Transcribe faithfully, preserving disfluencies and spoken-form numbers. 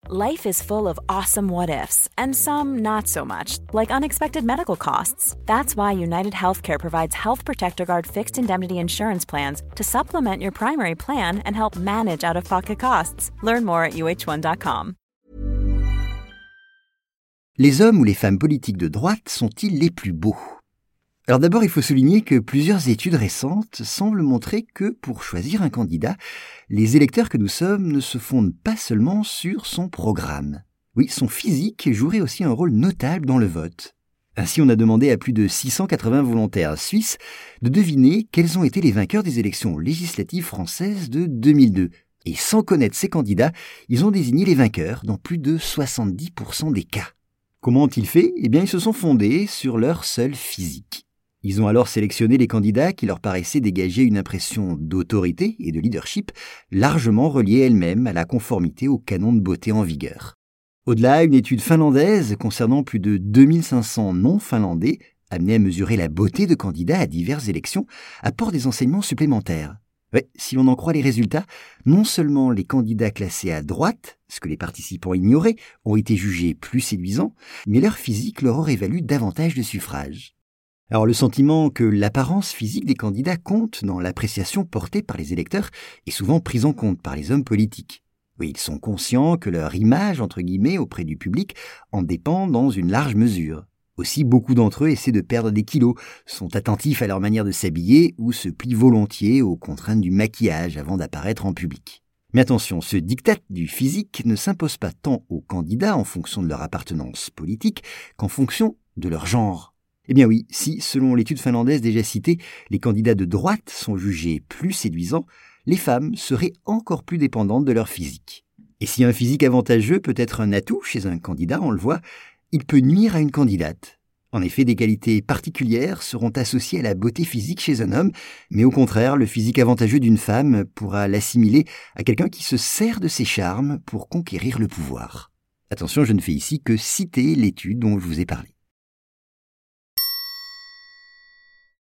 Life is full of awesome what-ifs, and some not so much, like unexpected medical costs. That's why United Healthcare provides Health Protector Guard fixed indemnity insurance plans to supplement your primary plan and help manage out-of-pocket costs. Learn more at U H one dot com. Les hommes ou les femmes politiques de droite sont-ils les plus beaux ? Alors d'abord, il faut souligner que plusieurs études récentes semblent montrer que pour choisir un candidat, les électeurs que nous sommes ne se fondent pas seulement sur son programme. Oui, son physique jouerait aussi un rôle notable dans le vote. Ainsi, on a demandé à plus de six cent quatre-vingts volontaires suisses de deviner quels ont été les vainqueurs des élections législatives françaises de deux mille deux. Et sans connaître ces candidats, ils ont désigné les vainqueurs dans plus de soixante-dix pour cent des cas. Comment ont-ils fait ? Eh bien, ils se sont fondés sur leur seul physique. Ils ont alors sélectionné les candidats qui leur paraissaient dégager une impression d'autorité et de leadership largement reliée elle-même à la conformité aux canons de beauté en vigueur. Au-delà, une étude finlandaise concernant plus de deux mille cinq cents non-finlandais, amenés à mesurer la beauté de candidats à diverses élections, apporte des enseignements supplémentaires. Ouais, si l'on en croit les résultats, non seulement les candidats classés à droite, ce que les participants ignoraient, ont été jugés plus séduisants, mais leur physique leur aurait valu davantage de suffrages. Alors le sentiment que l'apparence physique des candidats compte dans l'appréciation portée par les électeurs est souvent pris en compte par les hommes politiques. Oui, ils sont conscients que leur image, entre guillemets, auprès du public en dépend dans une large mesure. Aussi, beaucoup d'entre eux essaient de perdre des kilos, sont attentifs à leur manière de s'habiller ou se plient volontiers aux contraintes du maquillage avant d'apparaître en public. Mais attention, ce diktat du physique ne s'impose pas tant aux candidats en fonction de leur appartenance politique qu'en fonction de leur genre. Eh bien oui, si, selon l'étude finlandaise déjà citée, les candidats de droite sont jugés plus séduisants, les femmes seraient encore plus dépendantes de leur physique. Et si un physique avantageux peut être un atout chez un candidat, on le voit, il peut nuire à une candidate. En effet, des qualités particulières seront associées à la beauté physique chez un homme, mais au contraire, le physique avantageux d'une femme pourra l'assimiler à quelqu'un qui se sert de ses charmes pour conquérir le pouvoir. Attention, je ne fais ici que citer l'étude dont je vous ai parlé.